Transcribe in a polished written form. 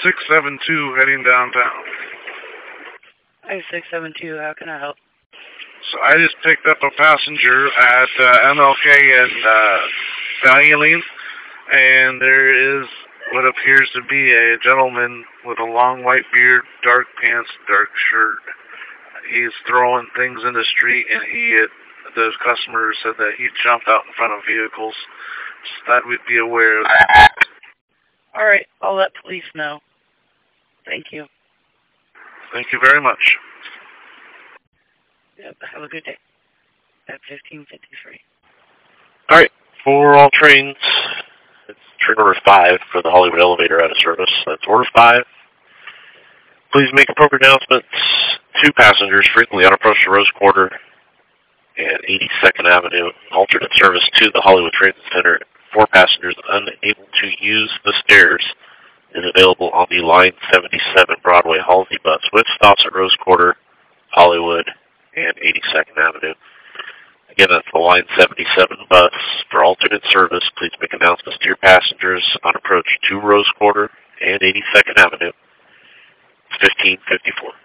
672 heading downtown. Hi, 672. How can I help? So I just picked up a passenger at MLK and Valueline, and there is what appears to be a gentleman with a long white beard, dark pants, dark shirt. He's throwing things in the street, and the customer said that he jumped out in front of vehicles. Just thought we'd be aware of that. All right, I'll let police know. Thank you. Thank you very much. Yep, have a good day. At 1553. All right, for all trains, it's train order 5 for the Hollywood elevator out of service. That's order 5. Please make appropriate announcements to passengers frequently on approach to Rose Quarter and 82nd Avenue. Alternate service to the Hollywood Transit Center for passengers unable to use the stairs is available on the Line 77 Broadway Halsey bus with stops at Rose Quarter, Hollywood, and 82nd Avenue. Again, that's the Line 77 bus. For alternate service, please make announcements to your passengers on approach to Rose Quarter and 82nd Avenue. It's 1554.